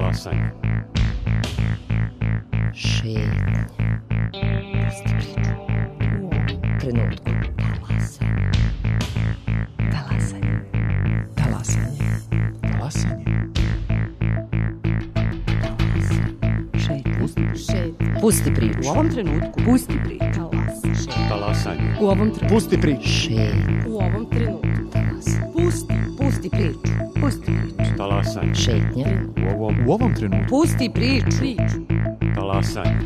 Talasanje. Šetnje. Pusti priču. U ovom trenutku. Talasanje. Talasanje. Talasanje. Pusti priču. U ovom trenutku. Pusti priču. Talasanje. U ovom trenutku. Pusti priču. U ovom trenutku. Pusti priču. Pusti priču. Talasanje. Šetnja. U ovom trenutku. Pusti priču. Talasanje.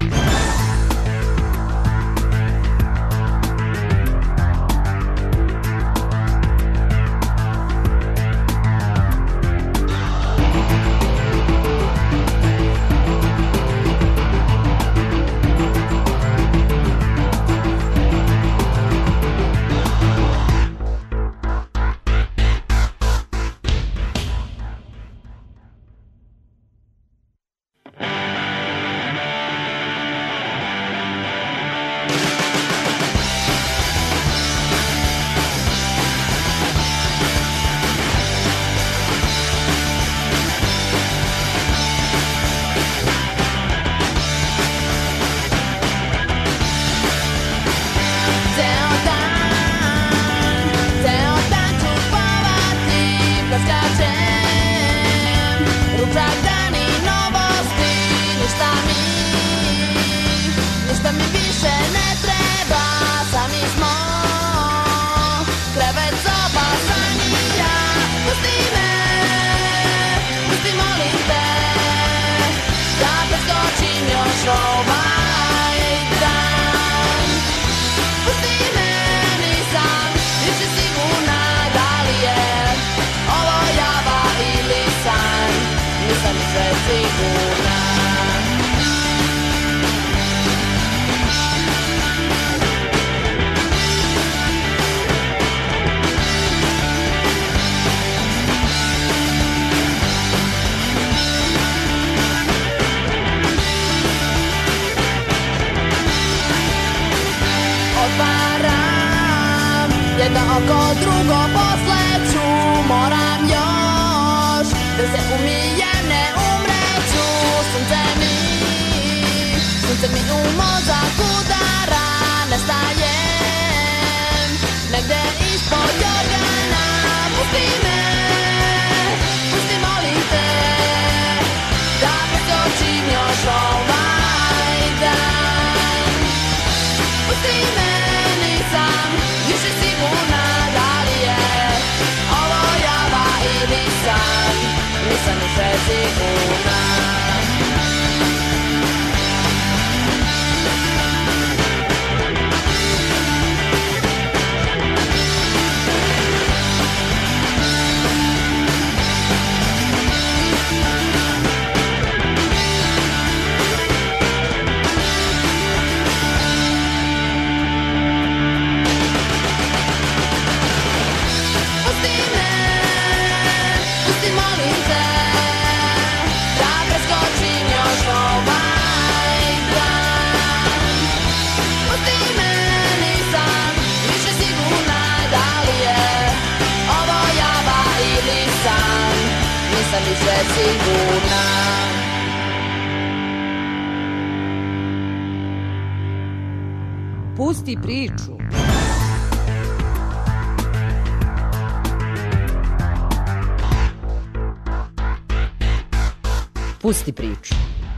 Pusti priču. Pusti priču.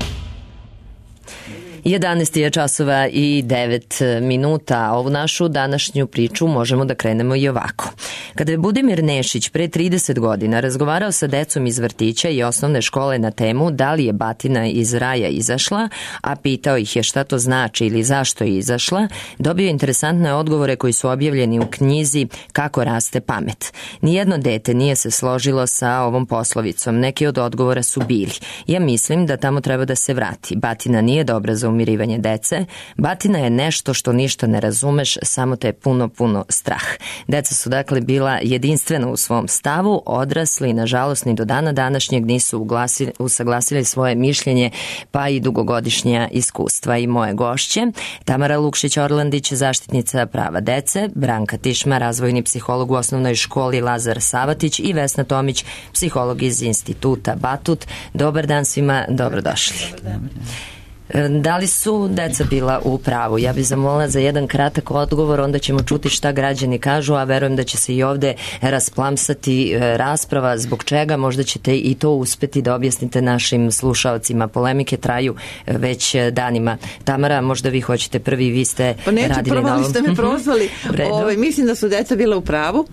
11 je časova i 9 minuta. Ovu našu današnju priču možemo da krenemo i ovako. Kada je Budimir Nešić pre 30 godina razgovarao sa decom iz vrtića i osnovne škole na temu da li je batina iz raja izašla, a pitao ih je šta to znači ili zašto je izašla, dobio interesantne odgovore koji su objavljeni u knjizi Kako raste pamet. Nijedno dete nije se složilo sa ovom poslovicom. Neki od odgovora su bili: ja mislim da tamo treba da se vrati. Batina nije dobra za umirivanje dece. Batina je nešto što ništa ne razumeš, samo te je puno strah. Deca su dakle bila jedinstvena u svom stavu, odrasli nažalost ni do dana današnjeg nisu usaglasili svoje mišljenje pa i dugogodišnja iskustva. I moje gošće, Tamara Lukšić-Orlandić, zaštitnica prava dece, Branka Tišma, razvojni psiholog u osnovnoj školi Lazar Savatić i Vesna Tomić, psiholog iz Instituta Batut. Dobar dan svima, dobrodošli. Da li su deca bila u pravu? Ja bih zamolila za jedan kratak odgovor, onda ćemo čuti šta građani kažu, a verujem da će se i ovde rasplamsati rasprava, zbog čega možda ćete i to uspeti da objasnite našim slušaocima. Polemike traju već danima. Tamara, možda vi hoćete prvi, vi ste radili na ovom. Pa neću prvo, ali ste me prozvali. Mislim da su deca bila u pravu.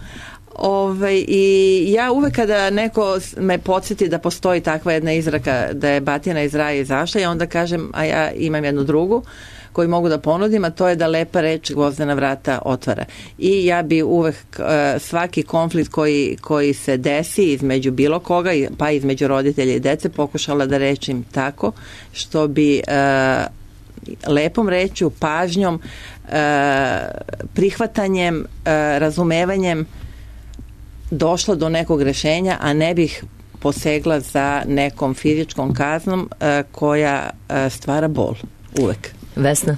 I ja uvek kada neko me podsjeti da postoji takva jedna izraka da je batina iz raja izašla, ja onda kažem, a ja imam jednu drugu koju mogu da ponudim, a to je da lepa reč gvozdena vrata otvara. I ja bi uvek svaki konflikt koji se desi između bilo koga, pa između roditelja i dece, pokušala da rečim tako, što bi lepom rečju, pažnjom, prihvatanjem, razumevanjem došla do nekog rešenja, a ne bih posegla za nekom fizičkom kaznom koja stvara bol. Uvek. Vesna?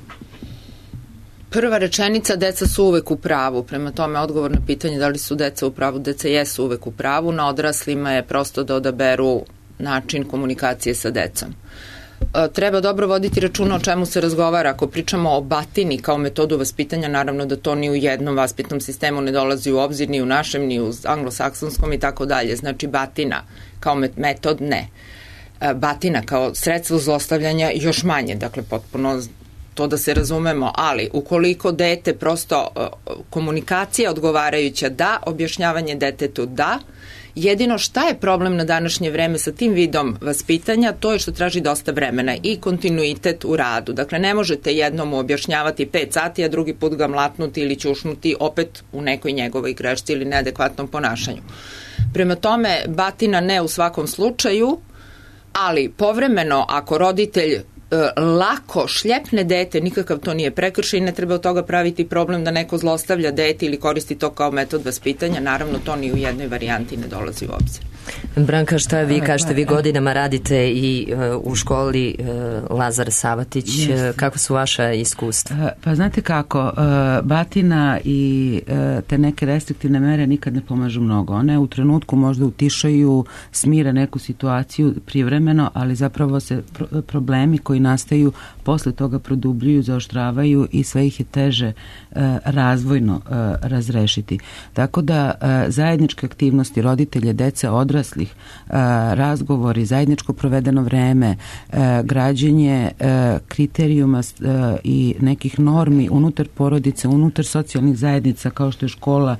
Prva rečenica, deca su uvek u pravu. Prema tome, odgovor na pitanje da li su deca u pravu, deca jesu uvek u pravu. Na odraslima je prosto da odaberu način komunikacije sa decom. Treba dobro voditi računa o čemu se razgovara. Ako pričamo o batini kao metodu vaspitanja, naravno da to ni u jednom vaspitnom sistemu ne dolazi u obzir, ni u našem, ni u anglosaksonskom i tako dalje. Znači batina kao metod ne. Batina kao sredstvo zlostavljanja još manje, dakle potpuno to da se razumemo, ali ukoliko dete prosto komunikacija odgovarajuća da, objašnjavanje detetu da, jedino šta je problem na današnje vreme sa tim vidom vaspitanja, to je što traži dosta vremena i kontinuitet u radu. Dakle, ne možete jednom objašnjavati 5 sati, a drugi put ga mlatnuti ili ćušnuti opet u nekoj njegovoj grešci ili neadekvatnom ponašanju. Prema tome, batina ne u svakom slučaju, ali povremeno ako roditelj lako šljepne dete, nikakav to nije prekršaj i ne treba od toga praviti problem da neko zlostavlja dete ili koristi to kao metod vaspitanja, naravno to ni u jednoj varijanti ne dolazi u obzir. Branka, šta vi kažete? Vi godinama radite i u školi Lazar Savatić. Kako su vaša iskustva? Pa znate kako, batina i te neke restriktivne mere nikad ne pomažu mnogo. One u trenutku možda utišaju, smire neku situaciju privremeno, ali zapravo se problemi koji nastaju posle toga produbljuju, zaoštravaju i sve ih je teže razvojno razrešiti. Tako da zajedničke aktivnosti roditelje, dece, odraslih, razgovori, zajedničko provedeno vreme, građenje kriterijuma i nekih normi unutar porodice, unutar socijalnih zajednica kao što je škola,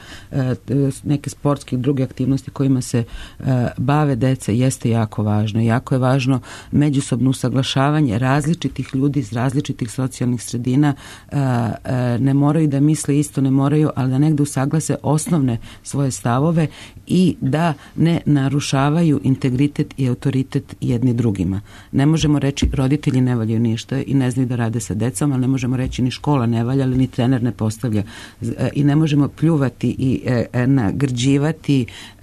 neke sportske i druge aktivnosti kojima se bave deca jeste jako važno. Jako je važno međusobno usaglašavanje različitih ljudi iz različitih socijalnih sredina, ne moraju da misle isto, ne moraju, ali da negde usaglase osnovne svoje stavove i da ne narušavaju integritet i autoritet jedni drugima. Ne možemo reći roditelji ne valjaju ništa i ne znaju da rade sa decom, ali ne možemo reći ni škola ne valja, ali ni trener ne postavlja. I ne možemo pljuvati i nagrđivati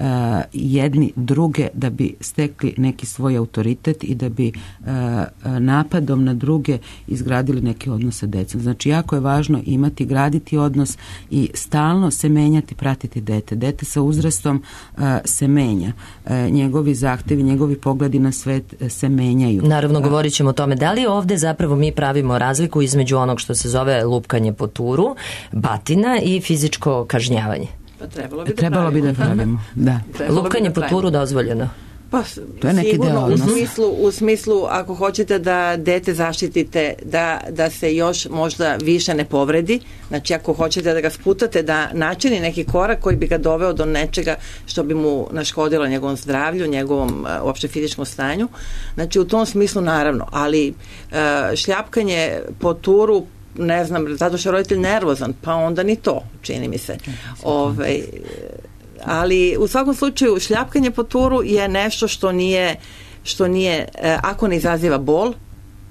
jedni druge da bi stekli neki svoj autoritet i da bi napadom na druge izgradili neke odnose sa decom. Znači, jako je važno imati, graditi odnos i stalno se menjati, pratiti dete. Dete sa uzrastom se menja. Njegovi zahtevi, njegovi pogledi na svet se menjaju. Naravno, govorit ćemo o tome. Da li ovde zapravo mi pravimo razliku između onog što se zove lupkanje po turu, batina i fizičko kažnjavanje? Pa trebalo bi da pravimo. Da. Lupkanje po turu dozvoljeno? Pa, to je neki sigurno u smislu ako hoćete da dete zaštitite da se još možda više ne povredi, znači ako hoćete da ga sputate da načini neki korak koji bi ga doveo do nečega što bi mu naškodilo njegovom zdravlju, njegovom uopšte fizičkom stanju, znači u tom smislu naravno, ali šljapkanje po turu, ne znam, zato što je roditelj nervozan, pa onda ni to, čini mi se. Ali u svakom slučaju šljapkanje po turu je nešto što nije ako ne izaziva bol,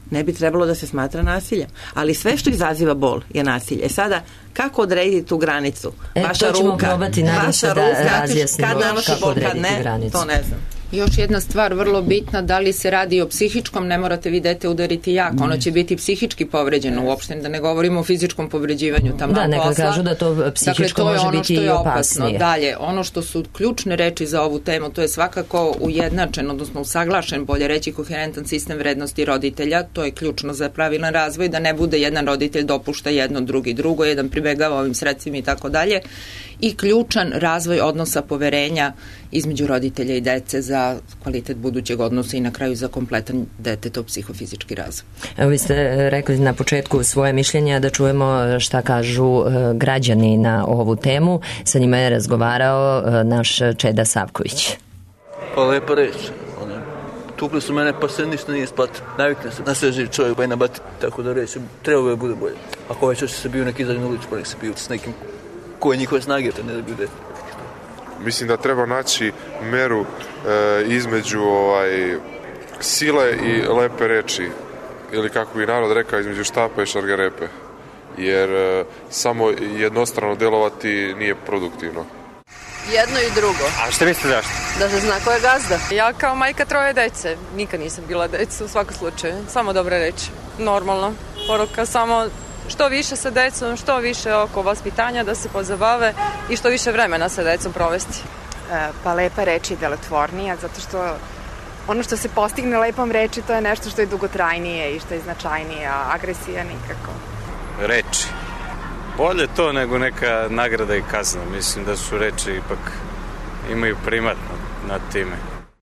ne bi trebalo da se smatra nasiljem. Ali sve što izaziva bol je nasilje. Sada, kako odrediti tu granicu? Vaša to ćemo ruka, probati, nadam se da razjasnimo kad nanosi kako bol, kad odrediti ne, granicu. to ne znam. Još jedna stvar vrlo bitna, da li se radi o psihičkom, ne morate vi dete udariti jako, ono će biti psihički povređeno uopšte, da ne govorimo o fizičkom povređivanju tamo posla. Da, neka kažu da to psihičko može biti i opasnije. Dalje, ono što su ključne reči za ovu temu, to je svakako ujednačen, odnosno usaglašen, bolje reći, koherentan sistem vrednosti roditelja, to je ključno za pravilan razvoj, da ne bude jedan roditelj dopušta jedno, drugi drugo, jedan pribegava ovim sredstvima i tako dalje, i ključan razvoj odnosa poverenja između roditelja i dece za kvalitet budućeg odnosa i na kraju za kompletan detetov psihofizički razvoj. Evo, vi ste rekli na početku svoje mišljenja, da čujemo šta kažu građani na ovu temu. Sa njima je razgovarao naš Čeda Savković. Pa lepa reč. Tukli su mene, pa se ništa nije isplatio. Navikne se na sve živ čovjek, pa i na bati. Tako da reći, trebalo je bude bolje. Ako već hoće se biju neki izađu na ulicu, pa nek se biju s nekim koje njihove snage, to ne da biju dete. Mislim da treba naći meru između sile i lepe reči, ili kako bi narod rekao, između štapa i šargarepe, jer samo jednostrano delovati nije produktivno. Jedno i drugo. A što mislite zašto? Da se zna ko je gazda. Ja kao majka 3 dece, nikad nisam bila deca u svakom slučaju, samo dobre reči, normalno. Poruka samo što više sa decom, što više oko vaspitanja da se pozabave i što više vremena sa decom provesti. Pa lepa reč je delotvornija, zato što ono što se postigne lepom reči, to je nešto što je dugotrajnije i što je značajnije, a agresija nikako. Reči. Bolje to nego neka nagrada i kazna. Mislim da su reči ipak imaju primat nad time.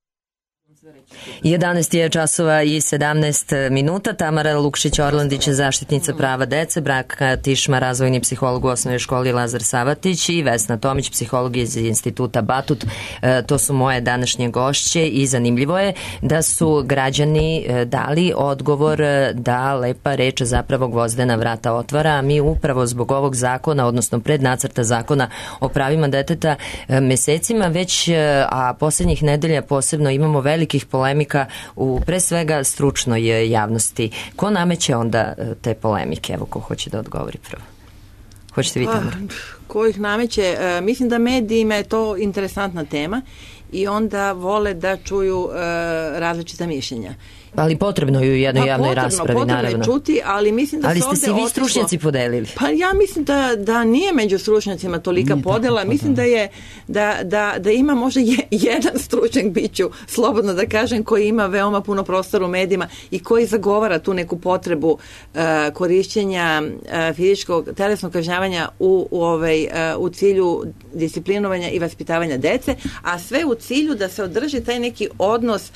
11 je časova i 17 minuta. Tamara Lukšić-Orlandić, zaštitnica prava dece, Branka Tišma, razvojni psiholog u osnovnoj školi Lazar Savatić i Vesna Tomić, psiholog iz instituta Batut. To su moje današnje gošće i zanimljivo je da su građani dali odgovor da lepa reč zapravo gvozdena vrata otvara, a mi upravo zbog ovog zakona, odnosno prednacrta zakona o pravima deteta mesecima već, a poslednjih nedelja posebno imamo velikih polemika u pre svega stručnoj javnosti. Ko nameće onda te polemike? Evo, ko hoće da odgovori prvo? Hoćete vi, Tamara? Ko ih nameće? Mislim da medijima je to interesantna tema i onda vole da čuju različita mišljenja. Ali potrebno je u jednoj javnoj raspravi, naravno. Potrebno je čuti, ali mislim da ali se ovde ste se vi stručnjaci podelili? Pa ja mislim da nije među stručnjacima tolika podela. Mislim da ima možda jedan stručnjak, biću slobodno da kažem, koji ima veoma puno prostora u medijima i koji zagovara tu neku potrebu korišćenja fizičkog telesnog kažnjavanja u cilju disciplinovanja i vaspitavanja dece, a sve u cilju da se održi taj neki odnos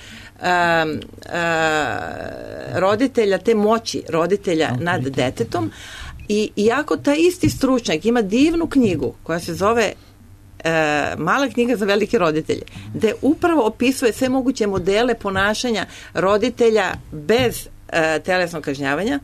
roditelja, te moći roditelja nad detetom. I iako taj isti stručnjak ima divnu knjigu koja se zove Mala knjiga za velike roditelje, gde upravo opisuje sve moguće modele ponašanja roditelja bez telesnog kažnjavanja,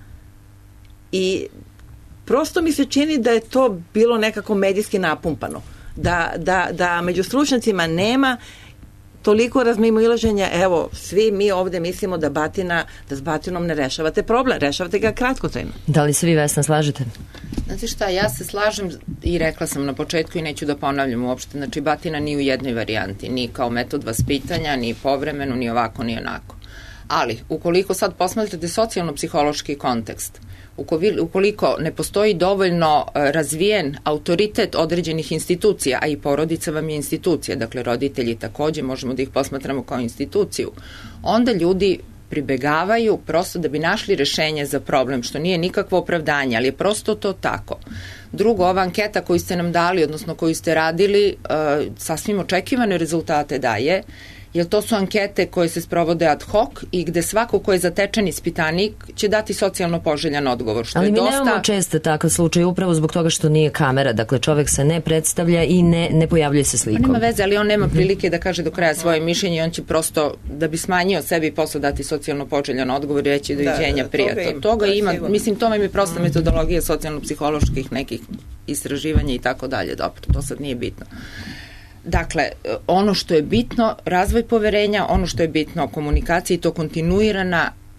prosto mi se čini da je to bilo nekako medijski napumpano, da među stručnjacima nema toliko razmimoilaženja. Evo, svi mi ovde mislimo da s batinom ne rešavate problem, rešavate ga kratkotrajno. Da li se vi, Vesna, slažete? Znate šta, ja se slažem i rekla sam na početku i neću da ponavljam uopšte, znači batina ni u jednoj varijanti, ni kao metod vaspitanja, ni povremeno, ni ovako, ni onako. Ali, ukoliko sad posmatrate socijalno-psihološki kontekst, ukoliko ne postoji dovoljno razvijen autoritet određenih institucija, a i porodica vam je institucija, dakle roditelji takođe, možemo da ih posmatramo kao instituciju, onda ljudi pribegavaju prosto da bi našli rešenje za problem, što nije nikakvo opravdanje, ali je prosto to tako. Drugo, ova anketa koju ste nam dali, odnosno koju ste radili, sasvim očekivane rezultate daje, jer to su ankete koje se sprovode ad hoc i gde svako ko je zatečen ispitanik će dati socijalno poželjan odgovor. Što ali je mi dosta... nemamo često takav slučaj upravo zbog toga što nije kamera, dakle čovek se ne predstavlja i ne pojavljuje se slikom. Nema veze, ali on nema prilike da kaže do kraja svoje mišljenje i on će prosto, da bi smanjio sebi i posle dati socijalno poželjan odgovor i reći doviđenja prijatno. Toga ima, mislim, to vam je prosta metodologija socijalno-psiholoških nekih istraživanja i tako dalje. Dobro, to sad nije bitno. Dakle, ono što je bitno, razvoj poverenja, ono što je bitno, komunikacija i to kontinuirana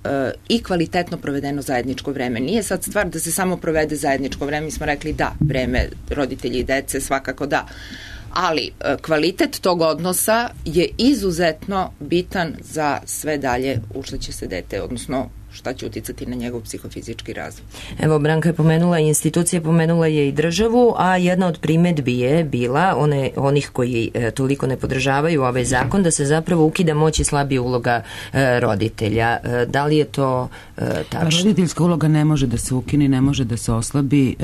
i kvalitetno provedeno zajedničko vreme. Nije sad stvar da se samo provede zajedničko vreme, mi smo rekli da, vreme roditelji i dece svakako da, ali kvalitet tog odnosa je izuzetno bitan za sve dalje u što će se dete, odnosno šta će uticati na njegov psihofizički razvoj. Evo, Branka je pomenula institucije, pomenula je i državu, a jedna od primedbi je bila onih koji toliko ne podržavaju ovaj zakon, da se zapravo ukida moć i slabija uloga roditelja. Da li je to tačno? Roditeljska uloga ne može da se ukine, ne može da se oslabi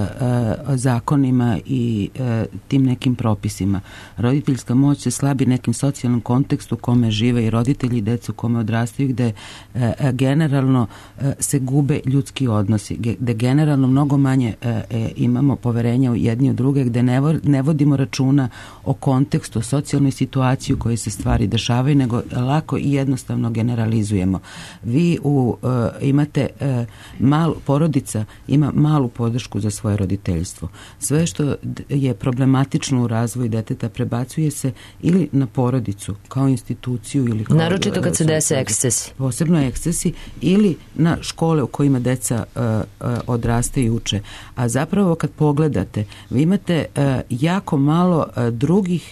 zakonima i tim nekim propisima. Roditeljska moć se slabi nekim socijalnom kontekstu u kome žive i roditelji i deca u kome odrastaju, gde generalno se gube ljudski odnosi, gde generalno mnogo manje imamo poverenja u jedni u druge, gde ne vodimo računa o kontekstu, o socijalnoj situaciji u kojoj se stvari dešavaju, nego lako i jednostavno generalizujemo. Vi imate porodica ima malu podršku za svoje roditeljstvo. Sve što je problematično u razvoju deteta prebacuje se ili na porodicu kao instituciju ili kao, naročito kad se dese ekscesi. Posebno ekscesi ili na škole u kojima deca odrastaju i uče. A zapravo kad pogledate, vi imate jako malo drugih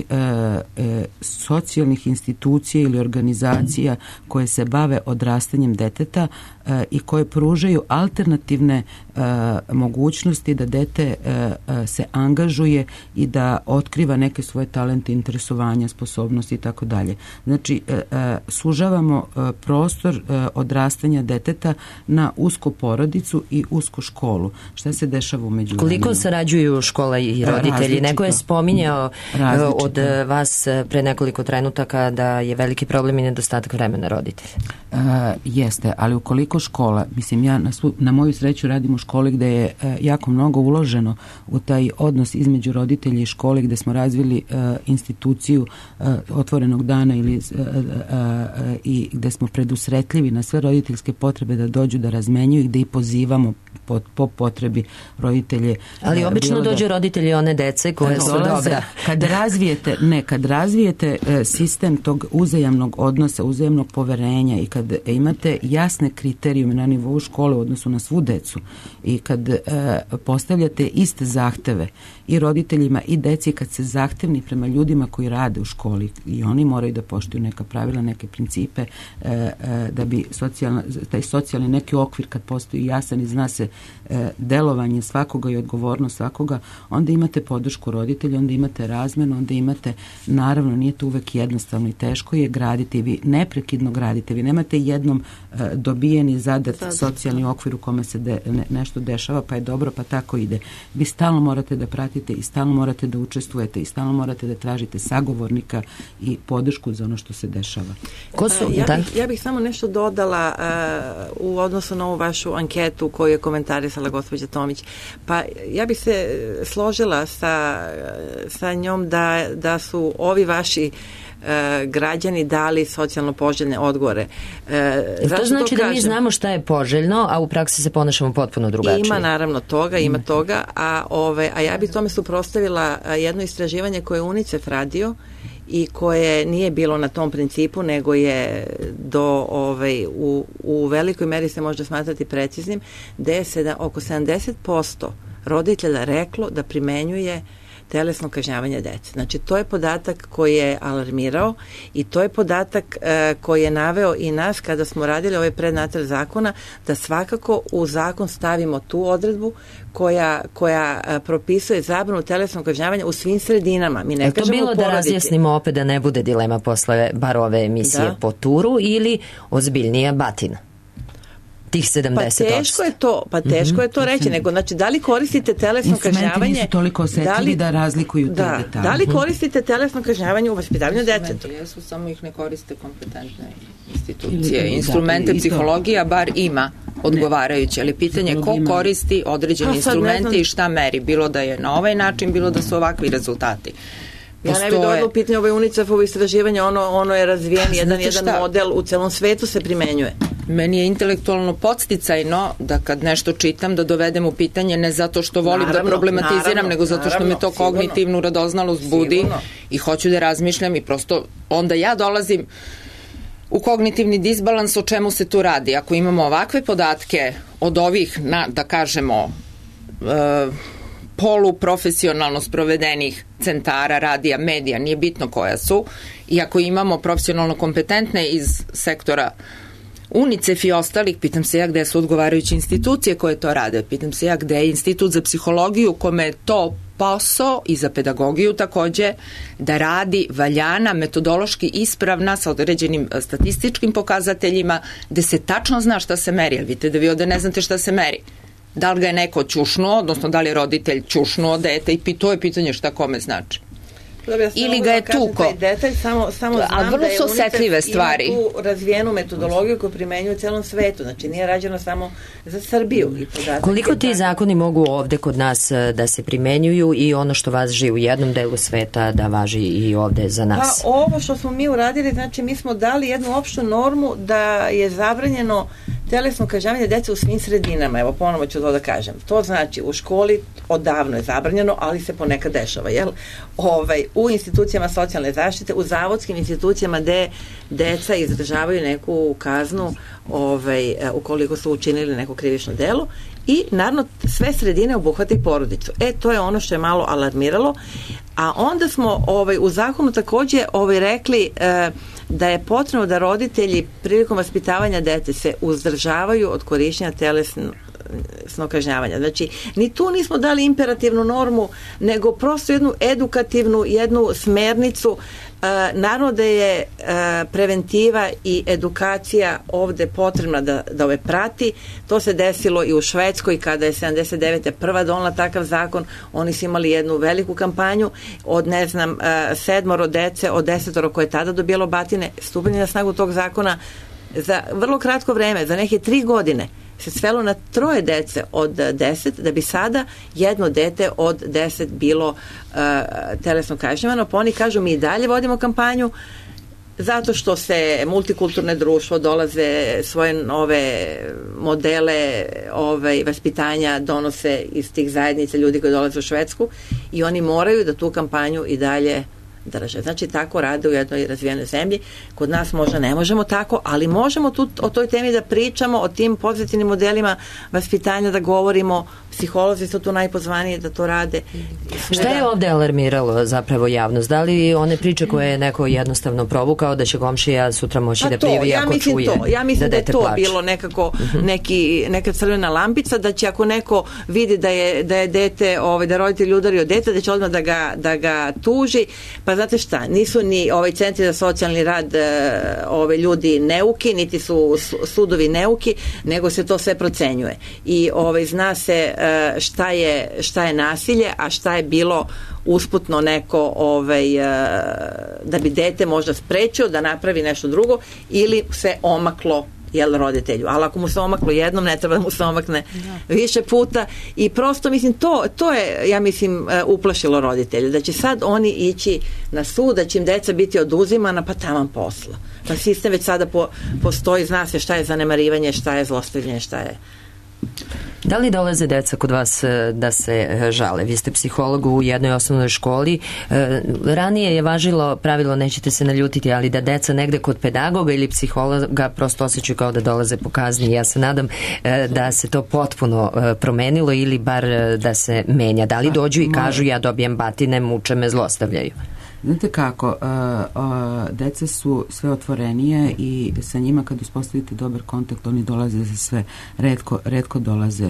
socijalnih institucija ili organizacija koje se bave odrastanjem deteta i koje pružaju alternativne mogućnosti da dete se angažuje i da otkriva neke svoje talente, interesovanja, sposobnosti i tako dalje. Znači, sužavamo prostor odrastanja deteta na usku porodicu i usku školu. Šta se dešava u međuvremenu? Koliko sarađuju škola i roditelji? Različito. Neko je spominjao od vas pre nekoliko trenutaka da je veliki problem i nedostatak vremena roditelja. Jeste, ali ukoliko škola, mislim ja na moju sreću radim u školi gde je jako mnogo uloženo u taj odnos između roditelja i škole, gde smo razvili instituciju otvorenog dana i gde smo predusretljivi na sve roditeljske potrebe da dođu da razmenjuju i gde i pozivamo po potrebi roditelje. Ali obično dođu roditelji one dece koje su dobra. Kad razvijete sistem tog uzajamnog odnosa, uzajamnog poverenja i kad imate jasne kriterijume na nivou škole u odnosu na svu decu i kad postavljate iste zahteve i roditeljima i deci, kad se zahtevni prema ljudima koji rade u školi i oni moraju da poštuju neka pravila, neke principe da bi taj socijalni neki okvir kad postoji jasan i zna se delovanje svakoga i odgovornost svakoga, onda imate podršku roditelja, onda imate razmenu, onda imate, naravno nije to uvek jednostavno i teško je graditi, vi neprekidno gradite, vi nemate jednom dobijeni zadat socijalni okvir u kome se nešto dešava pa je dobro pa tako ide. Vi stalno morate da pratite i stalno morate da učestvujete i stalno morate da tražite sagovornika i podršku za ono što se dešava. Ja bih samo nešto dodala u odnosu na ovu vašu anketu koju je komentarisala gospođa Tomić. Pa ja bih se složila sa njom da su ovi vaši građani dali socijalno poželjne odgovore. To znači da mi znamo šta je poželjno, a u praksi se ponašamo potpuno drugačije. Ima naravno toga, a ja bih tome suprotstavila jedno istraživanje koje je UNICEF radio i koje nije bilo na tom principu, nego je u velikoj meri se može smatrati preciznim, gde je oko 70% roditelja reklo da primenjuje telesno kažnjavanje dece. Znači, to je podatak koji je alarmirao i to je podatak koji je naveo i nas kada smo radili ovaj prednacrt zakona, da svakako u zakon stavimo tu odredbu koja propisuje zabranu telesnog kažnjavanja u svim sredinama. Mi ne kažemo to bilo da razjasnimo opet da ne bude dilema posle bar ove emisije po turu ili ozbiljnija batina? Tih 70%. Teško je to reći, nego znači da li koristite telesno kažnjavanje? Instrumenti nisu toliko osetljivi da razlikuju te detalje. Da li koristite telesno kažnjavanje u vaspitavanju djeteta? Jesu, samo ih ne koriste kompetentne institucije. Instrumente psihologija bar ima odgovarajuće, ali pitanje ko koristi određene instrumente i šta meri, bilo da je na ovaj način, bilo da su ovakvi rezultati. Ja ne bih dodala u pitanje ovo UNICEF-ovo istraživanje, ono je razvijen, jedan model u celom svetu se primenjuje. Meni je intelektualno podsticajno da kad nešto čitam da dovedem u pitanje ne zato što volim da problematiziram, nego zato što me to kognitivnu radoznalost budi i hoću da razmišljam i prosto onda ja dolazim u kognitivni disbalans. O čemu se tu radi? Ako imamo ovakve podatke od ovih, da kažemo, poluprofesionalno sprovedenih centara, radija, medija, nije bitno koja su, i ako imamo profesionalno kompetentne iz sektora UNICEF i ostalih, pitam se ja gde su odgovarajuće institucije koje to rade, pitam se ja gde je Institut za psihologiju kome je to posao i za pedagogiju takođe da radi valjana, metodološki ispravna sa određenim statističkim pokazateljima gde se tačno zna šta se meri, ali vidite da vi ovde ne znate šta se meri. Da li ga je neko ćušnuo, odnosno da li je roditelj ćušnuo dete, i to je pitanje šta kome znači. Ili ga je tuko. Samo znam vrlo su osetljive stvari. Ima tu razvijenu metodologiju koju primenjuju u celom svetu. Znači nije rađeno samo za Srbiju. Koliko ti zakoni mogu ovde kod nas da se primenjuju i ono što važi u jednom delu sveta da važi i ovde za nas? Pa ovo što smo mi uradili, znači mi smo dali jednu opštu normu da je zabranjeno telesno kažnjavanje dece u svim sredinama. Evo, ponovo ću to da kažem. To znači u školi odavno je zabranjeno, ali se ponekad dešava, jel? U institucijama socijalne zaštite, u zavodskim institucijama gde deca izdržavaju neku kaznu ukoliko su učinili neko krivično delo, i naravno sve sredine obuhvata i porodicu. To je ono što je malo alarmiralo, a onda smo u zakonu takođe rekli da je potrebno da roditelji prilikom vaspitavanja dece se uzdržavaju od korišćenja telesnog kažnjavanja. Znači, ni tu nismo dali imperativnu normu, nego prosto jednu edukativnu, jednu smernicu. Naravno da je preventiva i edukacija ovde potrebna da ove prati. To se desilo i u Švedskoj kada je 79. prva donela takav zakon. Oni su imali jednu veliku kampanju od 7 dece od 10 koje je tada dobijalo batine. Stupanje na snagu tog zakona za vrlo kratko vreme, za neke 3 godine se svelo na 3 dece od 10, da bi sada jedno dete od 10 bilo telesno kažnjavano. Pa oni kažu, mi i dalje vodimo kampanju zato što se multikulturne društvo dolaze svoje nove modele vaspitanja donose iz tih zajednica ljudi koji dolaze u Švedsku, i oni moraju da tu kampanju i dalje drže. Znači, tako rade u jednoj razvijenoj zemlji. Kod nas možda ne možemo tako, ali možemo tu o toj temi da pričamo, o tim pozitivnim modelima vaspitanja da govorimo. Psiholozi su tu najpozvaniji da to rade. Šta je ovde alarmiralo zapravo javnost? Da li one priče koje je neko jednostavno provukao da će komšija sutra moći da prijavi ako čuje ja mislim da je to plače? Bilo nekako neka crvena lampica, da će ako neko vidi da je dete, da je roditelj udario dete, da će odmah da ga tuži. Pa znate šta, nisu ni centri za socijalni rad ljudi neuki, niti su sudovi neuki, nego se to sve procenjuje. I zna se šta je nasilje, a šta je bilo usputno neko da bi dete možda sprečio da napravi nešto drugo ili se omaklo roditelju. Ali ako mu se omaklo jednom, ne treba da mu se omakne više puta, i prosto mislim to je, ja mislim, uplašilo roditelje, da će sad oni ići na sud, da će im deca biti oduzimana, pa taman posla. Pa sistem već sada postoji, zna se šta je zanemarivanje, šta je zlostavljanje, šta je. Da li dolaze deca kod vas da se žale? Vi ste psiholog u jednoj osnovnoj školi. Ranije je važilo pravilo, nećete se naljutiti, ali da deca negde kod pedagoga ili psihologa prosto osjećaju kao da dolaze po kazni. Ja se nadam da se to potpuno promenilo ili bar da se menja. Da li dođu i kažu ja dobijem batine, muče me, zlostavljaju? Znate kako, deca su sve otvorenije i sa njima kad uspostavite dobar kontakt, oni dolaze za sve, retko dolaze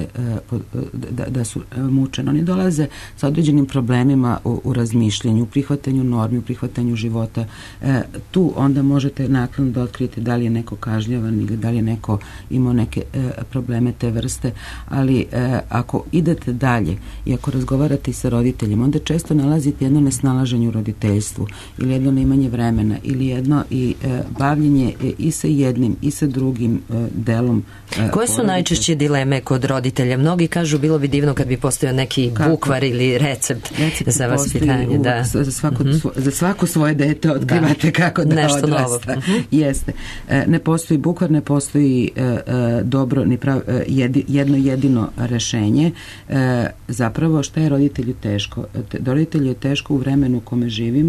da su mučeni. Oni dolaze sa određenim problemima u razmišljanju, u prihvatanju normi, u prihvatanju života. Tu onda možete naknadno da otkrijete da li je neko kažnjavan ili da li je neko imao neke probleme te vrste, ali ako idete dalje i ako razgovarate i sa roditeljima, onda često nalazite jedno nesnalaženje u roditeljstvu ili jedno neimanje vremena ili jedno i bavljenje i sa jednim i sa drugim delom. Koje su najčešće dileme kod roditelja? Mnogi kažu bilo bi divno kad bi postojao neki bukvar ili recept za vaspitanje. Za svako svoje dete otkrivate kako da odrasta. Jeste. Ne postoji bukvar, ne postoji dobro ni jedno jedino rešenje. Zapravo šta je roditelju teško? Roditelju je teško u vremenu u kome živimo,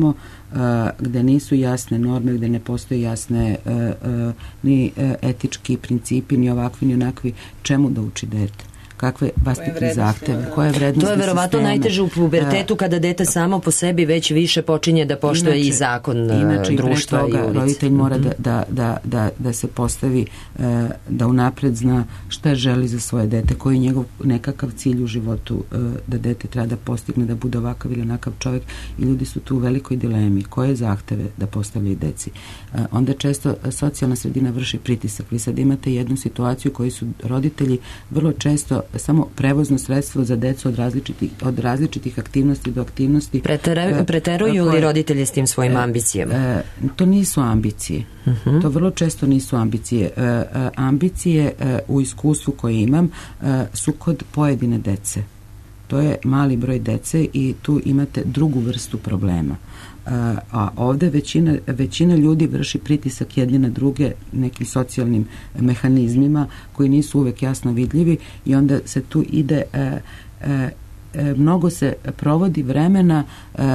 tamo gde nisu jasne norme, gde ne postoje jasne ni etički principi, ni ovakvi, ni onakvi, čemu da uči dete? Kakve vaspitne zahteve, koje vrednosti sistema. To je verovatno najteže u pubertetu kada dete samo po sebi već više počinje da poštuje i zakon društva i ulice. Inače, roditelj mora da se postavi, da unapred zna šta želi za svoje dete, koji je njegov nekakav cilj u životu, da dete treba da postigne, da bude ovakav ili onakav čovjek, i ljudi su tu u velikoj dilemi koje zahteve da postavljaju deci. Onda često socijalna sredina vrši pritisak. Vi sad imate jednu situaciju koju su roditelji vrlo često samo prevozno sredstvo za decu od različitih aktivnosti do aktivnosti. Preteruju li roditelji s tim svojim ambicijama? To nisu ambicije. To vrlo često nisu ambicije. Ambicije u iskustvu koje imam su kod pojedine dece. To je mali broj dece i tu imate drugu vrstu problema. A ovde većina ljudi vrši pritisak jedni na druge nekim socijalnim mehanizmima koji nisu uvek jasno vidljivi, i onda se tu ide, mnogo se provodi vremena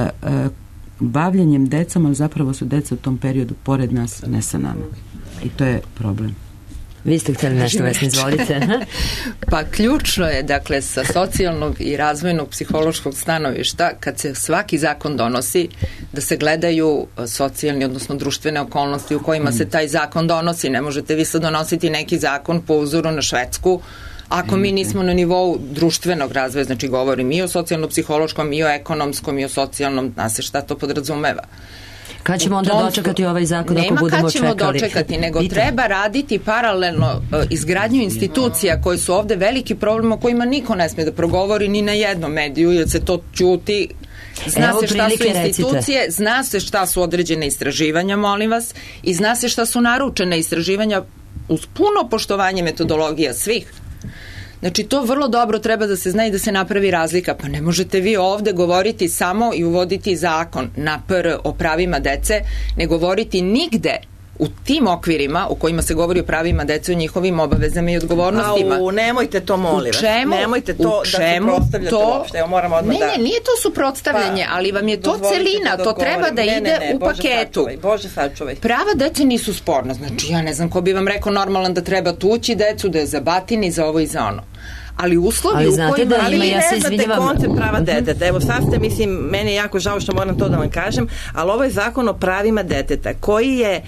bavljenjem decom, ali zapravo su deca u tom periodu pored nas, ne sa nama. I to je problem. Vi ste htjeli nešto, Vesna, izvolite. Pa ključno je, dakle, sa socijalnog i razvojnog psihološkog stanovišta, kad se svaki zakon donosi, da se gledaju socijalni, odnosno društvene okolnosti u kojima se taj zakon donosi. Ne možete vi sad donositi neki zakon po uzoru na Švedsku, ako mi nismo na nivou društvenog razvoja, znači govorim i o socijalno-psihološkom, i o ekonomskom, i o socijalnom, zna se šta to podrazumeva. Kad ćemo onda dočekati ovaj zakon ako budemo čekali? Nema kad ćemo dočekati, nego treba raditi paralelno izgradnju institucija koje su ovde veliki problem o kojima niko ne smije da progovori ni na jednom mediju, jer se to ćuti. Zna se šta su institucije, zna se šta su određene istraživanja, molim vas, i zna se šta su naručene istraživanja uz puno poštovanje metodologija svih. Znači, to vrlo dobro treba da se zna i da se napravi razlika. Pa ne možete vi ovde govoriti samo i uvoditi zakon na PR o pravima dece, ne govoriti nigde u tim okvirima u kojima se govori o pravima dece, o njihovim obavezama i odgovornostima. Nemojte to, molim vas. Nemojte to da suprotstavljate uopšte. Evo, moram odmah da... Ne, nije to suprotstavljanje, ali vam je to celina. To treba da ide u paketu. Bože sačuvaj. Prava dece nisu sporna. Znači, ja ne znam ko bi vam rekao normalan da treba tući decu, da je za batini, za ovo i za ono. Ali uslovi u kojima... Ali vi ne znate koncept prava deteta. Evo sad ste, mislim, meni je jako žao što moram to da vam kažem, ali ovo je zakon o pravima deteta koji je,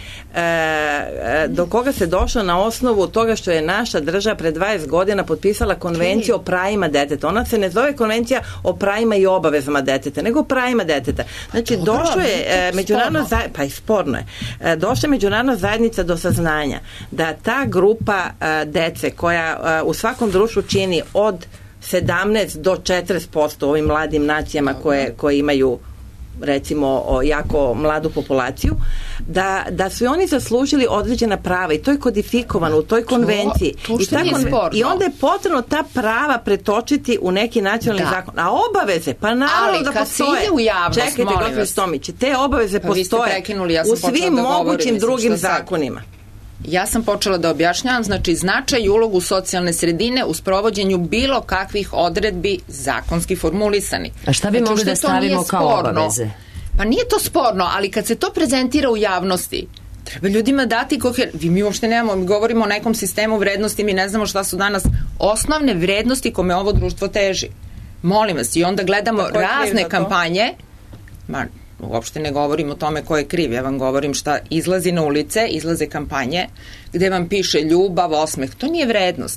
do koga se došlo na osnovu toga što je naša država pred 20 godina potpisala konvenciju o pravima deteta. Ona se ne zove konvencija o pravima i obavezama deteta, nego o pravima deteta. Znači, došlo je međunarodna zajednica, pa i sporno je, došla je međunarodna zajednica do saznanja da ta grupa dece koja u svakom društvu čini od 17 do 40% ovim mladim nacijama koje imaju recimo jako mladu populaciju, da su oni zaslužili određena prava i to je kodifikovano u toj konvenciji. I onda je potrebno ta prava pretočiti u neki nacionalni zakon. A obaveze, pa naravno da postoje. Se ide u javnost, čekajte, gospođo Tomić, te obaveze postoje u svim mogućim drugim zakonima. Ja sam počela da objašnjavam, znači značaj i ulogu socijalne sredine u sprovođenju bilo kakvih odredbi zakonski formulisani. A šta bi mogli da stavimo kao obaveze? Pa nije to sporno, ali kad se to prezentira u javnosti, treba ljudima dati mi uopšte nemamo, mi govorimo o nekom sistemu vrednosti, mi ne znamo šta su danas osnovne vrednosti kome ovo društvo teži. Molim vas, i onda gledamo razne kampanje, uopšte ne govorim o tome ko je kriv, ja vam govorim šta izlazi na ulice, izlaze kampanje gde vam piše ljubav, osmeh, to nije vrednost.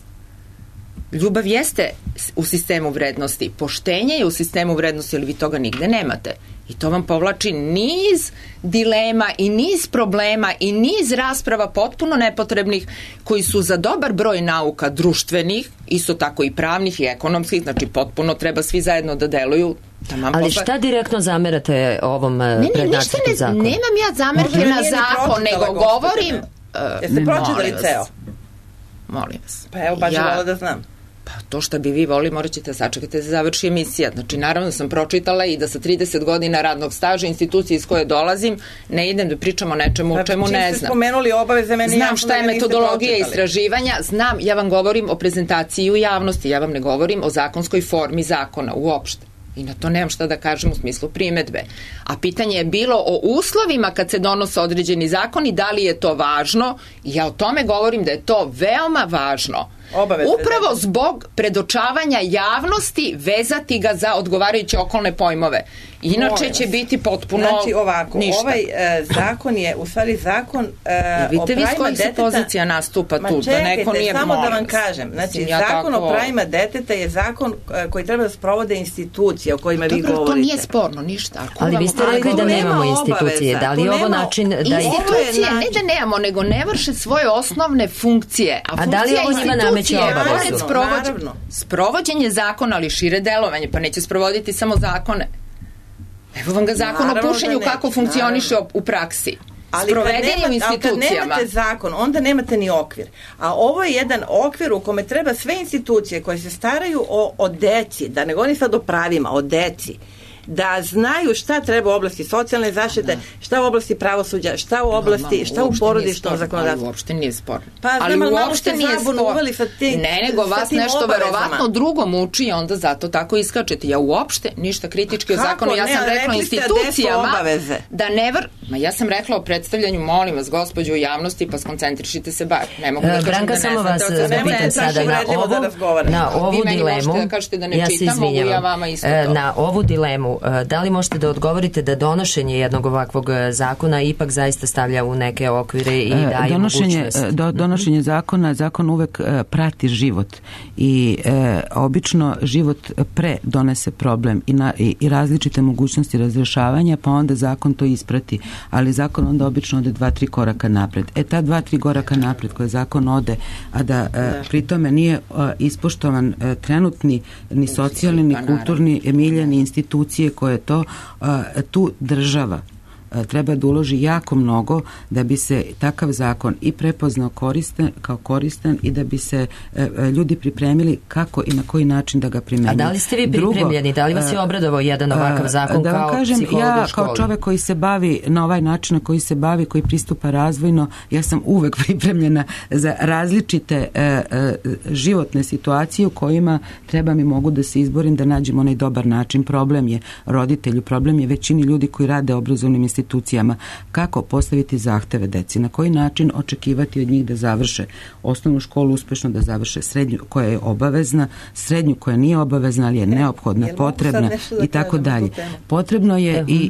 Ljubav jeste u sistemu vrednosti, poštenje je u sistemu vrednosti, ali vi toga nigde nemate. I to vam povlači niz dilema i niz problema i niz rasprava potpuno nepotrebnih koji su za dobar broj nauka društvenih, isto tako i pravnih i ekonomskih, znači potpuno treba svi zajedno da deluju. Ali šta direktno zamerate ovom prednacrtu zakona? Nemam ja zamerke na zakon, nego govorim... Jeste pročitali ceo? Molim vas. Pa evo, baš je volila da znam. Pa to što bi vi volili, morat ćete sačekati da se završi emisija. Znači, naravno sam pročitala i da sa 30 godina radnog staža institucije iz koje dolazim, ne idem da pričam o nečemu o čemu ne znam. Spomenuli obaveze, meni znam šta je metodologija istraživanja, ja vam govorim o prezentaciji u javnosti, ja vam ne govorim o zakonskoj formi zakona uopšte. I na to nemam šta da kažem u smislu primedbe. A pitanje je bilo o uslovima kad se donose određeni zakoni, da li je to važno. I ja o tome govorim da je to veoma važno. Upravo zbog predočavanja javnosti vezati ga za odgovarajuće okolne pojmove. Inače će biti potpuno znači, ovako, ništa. Ovaj zakon je u stvari zakon vidite vi s kojih se pozicija nastupa tu, da neko nije samo da vam kažem. Znači, zakon o pravima deteta je zakon koji treba da sprovode institucije o kojima vi govorite. To nije sporno, ništa. Ali vi ste rekli da nemamo institucije. Da li je ovo način da... Institucije ne da nemamo, nego ne vrše svoje osnovne funkcije. A da li ovo njima nameće obavezu? Sprovođenje zakona, ali šire delovanje, pa neće sprovoditi samo zakone. Evo vam ga zakon o pušenju kako funkcioniše u praksi. Ali kad nemate zakon, onda nemate ni okvir. A ovo je jedan okvir u kome treba sve institucije koje se staraju o deci, da ne govorim sad o pravima, o deci, da znaju šta treba u oblasti socijalne zaštite, šta u oblasti pravosuđa, šta u oblasti, šta u porodičnom zakonodavstvu. Ali uopšte nije sporno. Pa ali uopšte nije sporno. Ne, nego vas nešto verovatno drugo muči i onda zato tako iskačete. Ja uopšte ništa kritički o zakonu. Ja sam rekla institucijama da ma ja sam rekla o predstavljanju, molim vas, gospođo, u javnosti, pa skoncentrišite se bar. Ne mogu da kažem Branka, da samo vas zapitam sada na ovu dilemu. Ja se izvinjavam. Na ovu dilemu, da li možete da odgovorite da donošenje jednog ovakvog zakona ipak zaista stavlja u neke okvire i daje mogućnost? Donošenje zakon uvek prati život i obično život pre donese problem i različite mogućnosti razrešavanja, pa onda zakon to isprati, ali zakon onda obično ode 2-3 koraka napred. Ta 2-3 koraka napred koje zakon ode, a da pri tome nije ispoštovan trenutni ni socijalni, ni kulturni, miljeni institucije koje tu država treba da uloži jako mnogo da bi se takav zakon i prepoznao kao koristan i da bi se ljudi pripremili kako i na koji način da ga primenjuju. A da li ste vi pripremljeni? Da li vas je obradovao jedan ovakav zakon da kao kažem, psiholog u školi? Ja kao čovek koji se bavi na ovaj način na koji se bavi, koji pristupa razvojno, ja sam uvek pripremljena za različite životne situacije u kojima treba mi mogu da se izborim da nađem onaj dobar način. Problem je roditelju, problem je većini ljudi koji rade obrazovnim institucijama. Kako postaviti zahteve deci, na koji način očekivati od njih da završe osnovnu školu uspešno, da završe srednju koja je obavezna, srednju koja nije obavezna, ali je neophodna, potrebna i tako dalje. Potrebno je i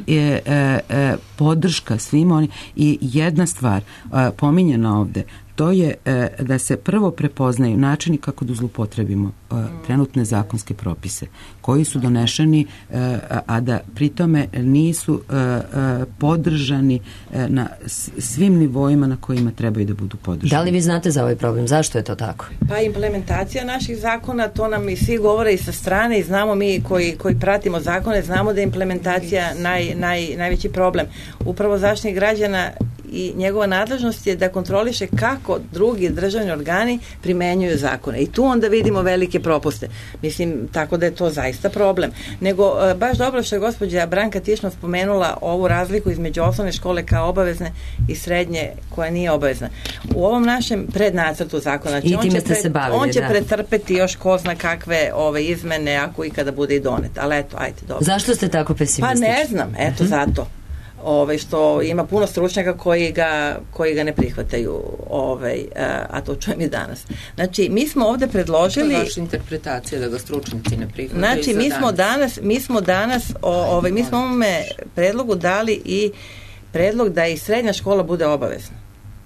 podrška svim oni i jedna stvar pominjena ovde, to je da se prvo prepoznaju načini kako da zlupotrebimo trenutne zakonske propise koji su donešeni, a da pritome nisu podržani na svim nivoima na kojima trebaju da budu podržani. Da li vi znate za ovaj problem? Zašto je to tako? Pa implementacija naših zakona, to nam i svi govore i sa strane i znamo mi koji pratimo zakone, znamo da je implementacija najveći problem. Upravo Zaštitnik građana i njegova nadležnost je da kontroliše kako drugi državni organi primenjuju zakone. I tu onda vidimo velike propuste. Mislim, tako da je to zaista problem. Nego, baš dobro što je gospođa Branka Tišno spomenula ovu razliku između osnovne škole kao obavezne i srednje koja nije obavezna. U ovom našem prednacrtu zakona, on će pretrpeti još ko zna kakve izmene ako ikada bude i donet. Ali eto, ajde, dobro. Zašto ste tako pesimistični? Pa ne znam, eto zato. Što ima puno stručnjaka koji ga ne prihvataju, a to čujem i danas. Znači, mi smo ovde predložili... To je vaša interpretacija da ga stručnjaci ne prihvataju. Znači, mi smo danas ovome predlogu dali i predlog da i srednja škola bude obavezna.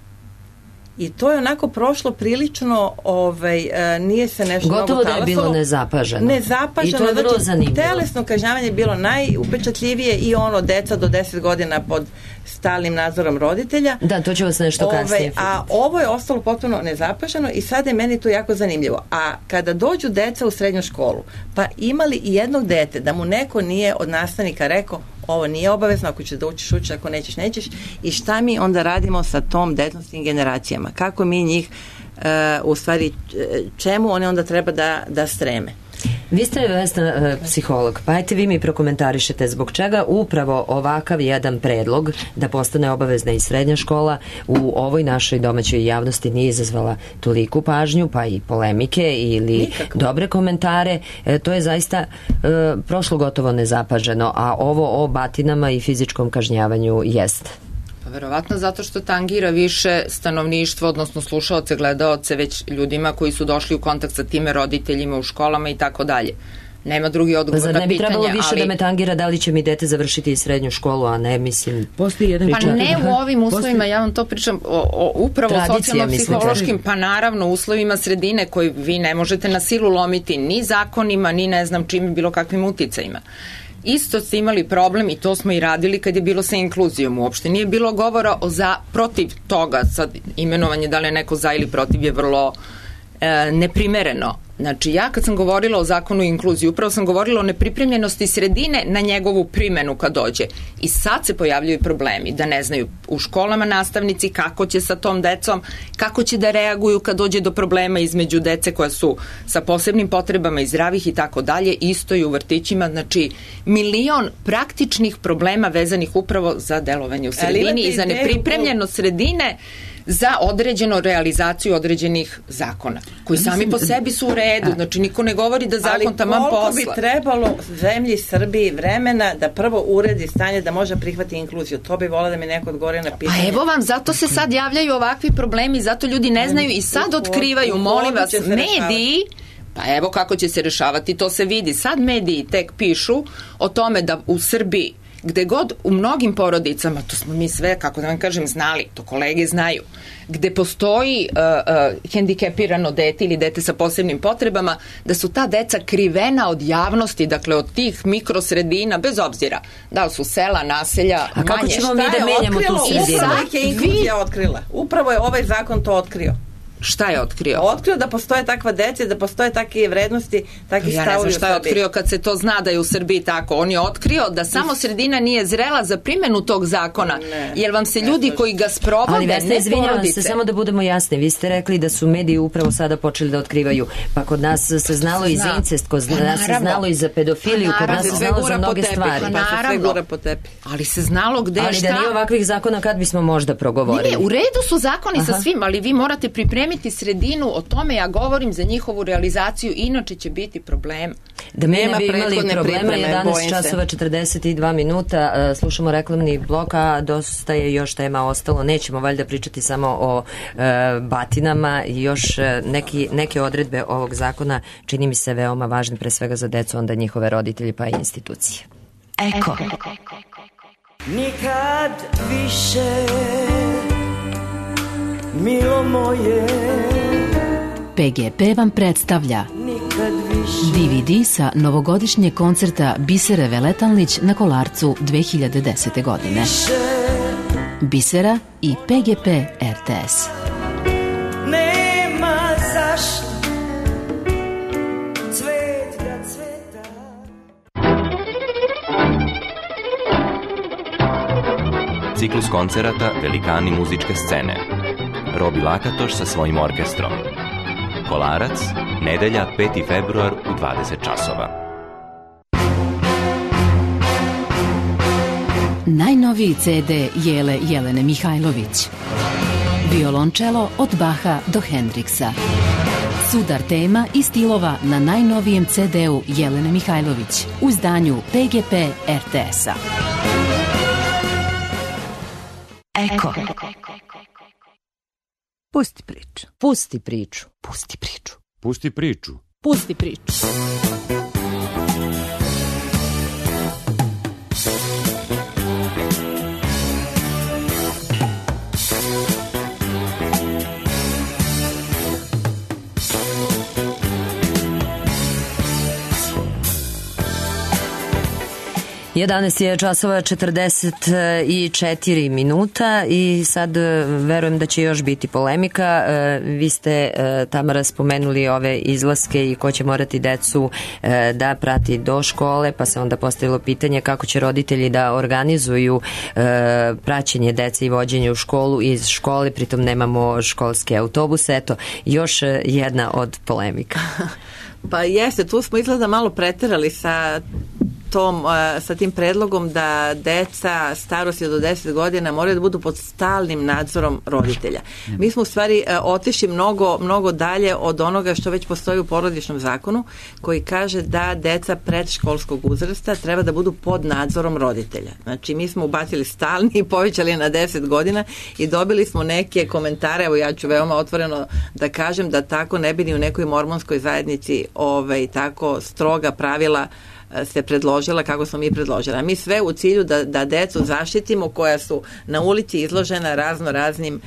I to je onako prošlo prilično, nije se nešto mnogo talasalo. Gotovo da je bilo nezapaženo. Nezapaženo. I to je vrlo zanimljivo. Telesno kažnjavanje je bilo najupečatljivije i deca do 10 godina pod stalnim nadzorom roditelja. Da, to će vas nešto kasnije. A ovo je ostalo potpuno nezapaženo i sada je meni to jako zanimljivo. A kada dođu deca u srednju školu, pa imali i jednog dete da mu neko nije od nastavnika rekao ovo nije obavezno, ako ćeš da učiš, učiš, ako nećeš. I šta mi onda radimo sa tom detonskim generacijama? Kako mi njih, u stvari, čemu one onda treba da streme? Vi ste, Vesna, psiholog, pa ajte vi mi prokomentarišete zbog čega upravo ovakav jedan predlog da postane obavezna i srednja škola u ovoj našoj domaćoj javnosti nije izazvala toliku pažnju, pa i polemike ili dobre komentare. To je zaista prošlo gotovo nezapaženo, a ovo o batinama i fizičkom kažnjavanju jeste. Pa verovatno zato što tangira više stanovništvo, odnosno slušaoce, gledaoce, već ljudima koji su došli u kontakt sa time, roditeljima u školama i tako dalje. Nema drugi odgovor na pitanje. Zar ne bi trebalo više da me tangira da li će mi dete završiti i srednju školu, a ne, mislim... Pa ne u ovim uslovima, ja vam to pričam upravo o socijalno-psihološkim, pa naravno uslovima sredine koji vi ne možete na silu lomiti ni zakonima, ni ne znam čim, bilo kakvim uticajima. Isto ste imali problem i to smo i radili kad je bilo sa inkluzijom. Uopšte nije bilo govora protiv toga. Sad imenovanje da li je neko za ili protiv je vrlo neprimereno. Znači ja kad sam govorila o zakonu o inkluziji, upravo sam govorila o nepripremljenosti sredine na njegovu primenu kad dođe. I sad se pojavljaju problemi da ne znaju u školama nastavnici kako će sa tom decom, kako će da reaguju kad dođe do problema između dece koja su sa posebnim potrebama i zdravih i tako dalje, isto i u vrtićima. Znači milion praktičnih problema vezanih upravo za delovanje u sredini i za nepripremljenost sredine za određenu realizaciju određenih zakona, koji sami po sebi su u redu, znači niko ne govori da zakon taman posla. Ali koliko bi trebalo zemlji Srbiji vremena da prvo uredi stanje da može prihvati inkluziju? To bi volila da mi neko odgovori na pitanje. Pa evo vam, zato se sad javljaju ovakvi problemi, zato ljudi ne znaju i sad otkrivaju, molim vas, mediji. Pa evo kako će se rešavati, to se vidi. Sad mediji tek pišu o tome da u Srbiji, gde god u mnogim porodicama, to smo mi sve, kako da vam kažem, znali, to kolege znaju, gde postoji hendikepirano dete ili dete sa posebnim potrebama, da su ta deca krivena od javnosti, dakle od tih mikrosredina, bez obzira da li su sela, naselja, manje. A kako ćemo mi da menjamo tu sredinu? Sad je inkluzija otkrila. Upravo je ovaj zakon to otkrio. Šta je otkrio? Otkrio da postoje takva deca, da postoje takve vrednosti, takvi stavovi u Srbiji. Ja ne znam šta je otkrio kad se to zna da je u Srbiji tako. On je otkrio da samo sredina nije zrela za primjenu tog zakona, jer vam se ljudi koji ga sprovode, ali Vesna, izvinjavam se, samo da budemo jasni, vi ste rekli da su mediji upravo sada počeli da otkrivaju, pa kod nas se znalo i za incest, kod nas se znalo i za pedofiliju, kod nas se znalo za mnoge stvari. Pa se sve gura po tepi. Ali se znalo gde šta. Ali da nije ovakvih zakona, kad bismo možda progovorili? Ne, u redu su zakoni sa svim, ali vi morate pripremiti sredinu, o tome ja govorim za njihovu realizaciju, inače će biti problem. Da mi ne bi imali problema, 11 časova 42 minuta, slušamo reklamni blok, a dosta je još tema ostalo. Nećemo valjda pričati samo o batinama i još neke odredbe ovog zakona čini mi se veoma važne, pre svega za decu, onda njihove roditelji pa i institucije. Eko. Nikad više, milo moje. PGP vam predstavlja DVD sa novogodišnjeg koncerta Bisere Veletanlić na Kolarcu 2010. godine. Bisera i PGP RTS. Nema zašto cvet da cveta. Ciklus koncerata Velikani muzičke scene. Robi Lakatoš sa svojim orkestrom. Kolarac, nedelja, 5. februar u 20 časova. Najnoviji CD Jelene Mihajlović. Violončelo od Baha do Hendriksa. Sudar tema i stilova na najnovijem CD-u Jelene Mihajlović u izdanju PGP RTS-a. Eko. Pusti priču. Pusti priču. Pusti priču. Pusti priču. Pusti priču. Jedanaest je časova 44 minuta i sad verujem da će još biti polemika. Vi ste, Tamara, spomenuli ove izlaske i ko će morati decu da prati do škole, pa se onda postavilo pitanje kako će roditelji da organizuju praćenje dece i vođenje u školu iz škole, pritom nemamo školske autobuse. Eto, još jedna od polemika. Pa jeste, tu smo izgleda malo preterali sa tim predlogom da deca starosti do 10 godina moraju da budu pod stalnim nadzorom roditelja. Mi smo u stvari otišli mnogo dalje od onoga što već postoji u porodičnom zakonu, koji kaže da deca predškolskog uzrasta treba da budu pod nadzorom roditelja. Znači, mi smo ubacili stalni i povećali na 10 godina i dobili smo neke komentare, evo ja ću veoma otvoreno da kažem da tako ne bi ni u nekoj mormonskoj zajednici tako stroga pravila se predložila kako smo mi predložili. A mi sve u cilju da decu zaštitimo koja su na ulici izložena raznim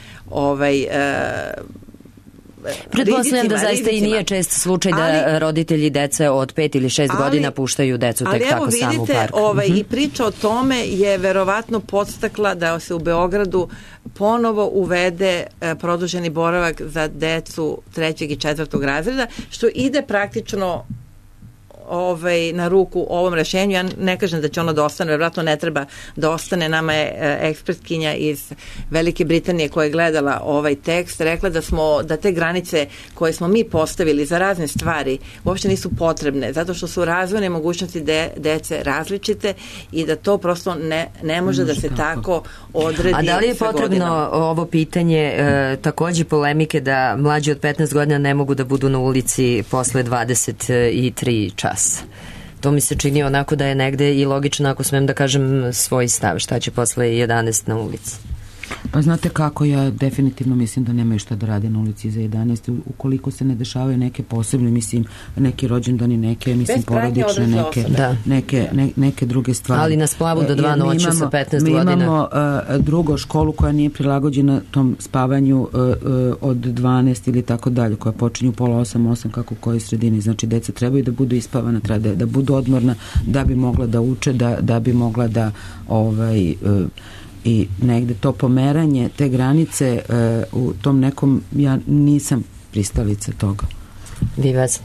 pretpostavljam da zaista i nije čest slučaj da roditelji dece od 5 ili 6 godina puštaju decu tek tako samo u parku. I priča o tome je verovatno podstakla da se u Beogradu ponovo uvede produženi boravak za decu 3. i 4. razreda, što ide praktično na ruku ovom rešenju. Ja ne kažem da će ono da ostane, vjerojatno ne treba da ostane. Nama je ekspertkinja iz Velike Britanije koja je gledala ovaj tekst rekla da te granice koje smo mi postavili za razne stvari uopšte nisu potrebne, zato što su razvojne mogućnosti dece različite i da to prosto ne može da se tako odredi. A da li je potrebno ovo pitanje takođe polemike da mlađi od 15 godina ne mogu da budu na ulici posle 23 časa? To mi se čini onako da je negde i logično, ako smem da kažem svoj stav, šta će posle 11 na ulici. Pa znate kako, ja definitivno mislim da nemaju šta da rade na ulici za 11, ukoliko se ne dešavaju neke posebne, mislim, neki rođendani, neke, mislim, porodične, neke druge stvari. Ali na splavu do 2 noću sa 15 godina. Mi imamo drugo školu koja nije prilagođena tom spavanju od 12 ili tako dalje, koja počinju pola 8 kako u kojoj sredini. Znači, deca trebaju da budu ispavana, treba da budu odmorna, da bi mogla da uče, da bi mogla da i negde to pomeranje te granice u tom nekom, ja nisam pristalica toga. Vi vas?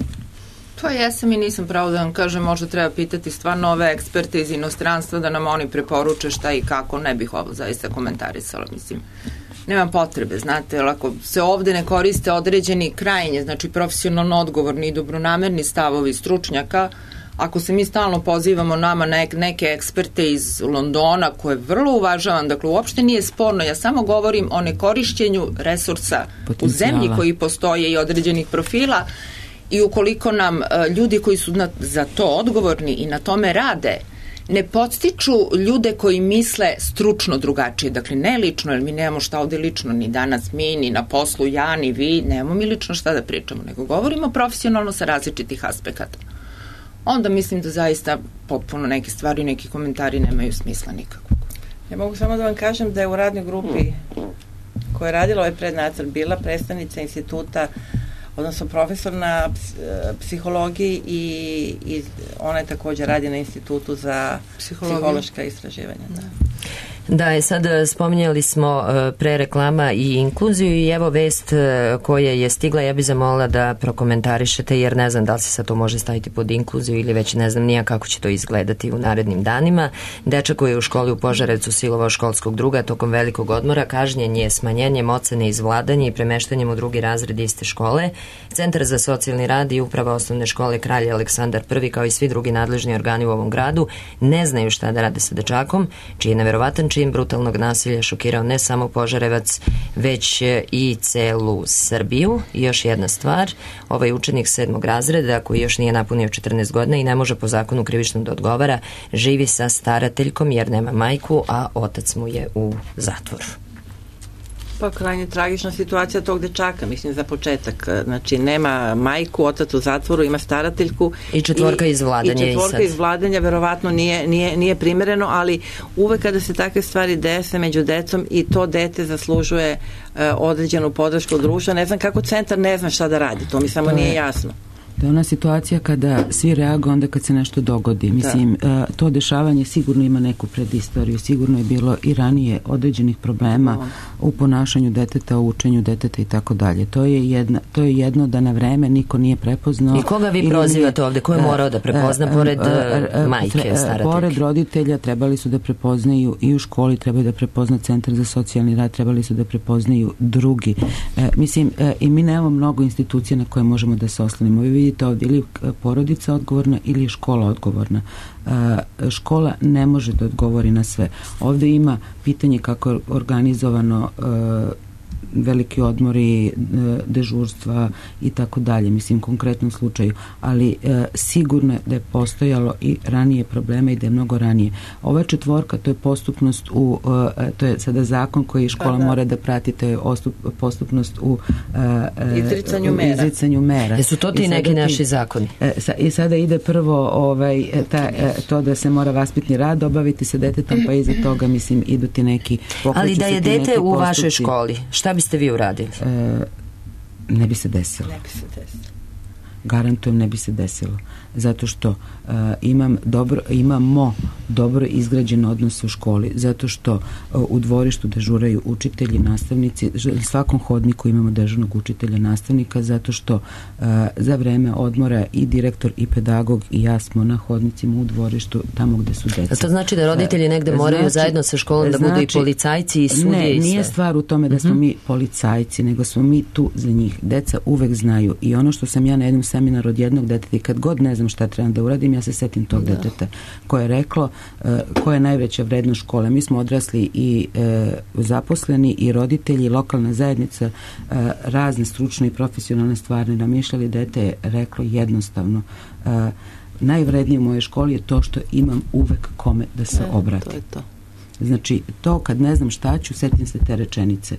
Pa jesam i nisam, pravo da vam kažem, možda treba pitati stvarno ove eksperte iz inostranstva da nam oni preporuče šta i kako, ne bih ovo zaista komentarisala, mislim. Nemam potrebe, znate, ako se ovde ne koriste određeni krajnje, znači profesionalno odgovorni i dobronamerni stavovi stručnjaka, ako se mi stalno pozivamo nama neke eksperte iz Londona koje vrlo uvažavam, dakle uopšte nije sporno, ja samo govorim o nekorišćenju resursa u zemlji koji postoje i određenih profila i ukoliko nam ljudi koji su za to odgovorni i na tome rade ne podstiču ljude koji misle stručno drugačije, dakle ne lično, jer mi nemamo šta ovde lično, ni danas mi, ni na poslu ja, ni vi, nemamo mi lično šta da pričamo, nego govorimo profesionalno sa različitih aspekata. Onda mislim da zaista potpuno neke stvari, neki komentari nemaju smisla nikakvog. Ja mogu samo da vam kažem da je u radnoj grupi koja je radila ovaj prednacrt bila predstavnica instituta, odnosno profesor na psihologiji i ona je također radi na institutu za psihološka istraživanja. Da, sad spominjali smo pre reklama i inkluziju i evo vest koja je stigla, ja bih zamolila da prokomentarišete jer ne znam da li se sad to može staviti pod inkluziju ili već ne znam nija kako će to izgledati u narednim danima. Dečak koji je u školi u Požarevcu silovao školskog druga tokom velikog odmora kažnjen je smanjenjem ocene izvladanja i premeštanjem u drugi razred iste škole. Centar za socijalni rad i uprava osnovne škole Kralj Aleksandar I kao i svi drugi nadležni organi u ovom gradu ne znaju šta da rade sa dečakom, čiji je neverovatan čin brutalnog nasilja šokirao ne samo Požarevac, već i celu Srbiju. I još jedna stvar, ovaj učenik 7. razreda koji još nije napunio 14 godina i ne može po zakonu krivičnom da odgovara, živi sa starateljkom jer nema majku, a otac mu je u zatvoru. Pa krajnje tragična situacija tog dečaka, mislim za početak. Znači nema majku, otac u zatvoru, ima starateljku. I četvorka iz vladanja. I četvorka iz vladanja verovatno nije primereno, ali uvek kada se takve stvari dese među decom i to dete zaslužuje određenu podršku društva, ne znam kako centar ne zna šta da radi, to mi samo nije jasno. To je ona situacija kada svi reaguju onda kad se nešto dogodi. Mislim, to dešavanje sigurno ima neku predistoriju, sigurno je bilo i ranije određenih problema u ponašanju deteta, u učenju deteta i tako dalje. To je jedno da na vreme niko nije prepoznao. I koga vi prozivate ovde? Ko je morao da prepozna pored majke, starateljke? Pored roditelja trebali su da prepoznaju i u školi, trebaju da prepozna Centar za socijalni rad, trebali su da prepoznaju drugi. Mislim, i mi nemamo mnogo institucija na koje možemo da se oslonimo. Vi vidite ovdje, ili porodica odgovorna ili je škola odgovorna. Škola ne može da odgovori na sve. Ovdje ima pitanje kako je organizovano veliki odmori, dežurstva i tako dalje, mislim, u konkretnom slučaju, ali sigurno je da je postojalo i ranije problema i da je mnogo ranije. Ova četvorka, to je postupnost to je sada zakon koji škola mora da prati, to je postupnost u izricanju mera. Jesu to ti neki naši zakoni? I sada ide prvo to da se mora vaspitni rad obaviti sa detetom, pa iza toga, mislim, idu ti neki pokreću. Ali da je dete u vašoj školi, šta biste vi uradili? Ne bi se desilo. Garantujem, ne bi se desilo. Zato što imamo dobro izgrađen odnos u školi, zato što u dvorištu dežuraju učitelji, nastavnici, u svakom hodniku imamo dežurnog učitelja, nastavnika, zato što za vreme odmora i direktor i pedagog i ja smo na hodnicima u dvorištu tamo gde su deca. To znači da roditelji negde moraju zajedno sa školom da budu i policajci i sudije i sve? Nije stvar u tome da smo mi policajci, nego smo mi tu za njih. Deca uvek znaju i ono što sam ja na jednom seminaru od jednog deteta i kad god ne znam šta trebam da uradim, ja se setim tog deteta koje je reklo koja je najveća vrednost škole. Mi smo odrasli i zaposleni i roditelji i lokalna zajednica razne stručne i profesionalne stvari namišljali. Dete je reklo jednostavno najvrednije u mojoj školi je to što imam uvek kome da se obratim. To je to. Znači, to kad ne znam šta ću, setim se te rečenice.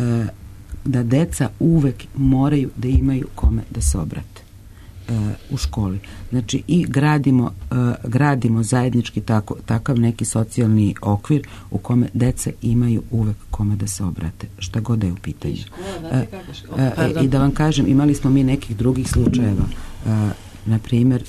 Da deca uvek moraju da imaju kome da se obrate u školi. Znači, i gradimo zajednički takav neki socijalni okvir u kome deca imaju uvek kome da se obrate, šta god da je u pitanju. I da vam kažem, imali smo mi nekih drugih slučajeva, na primjer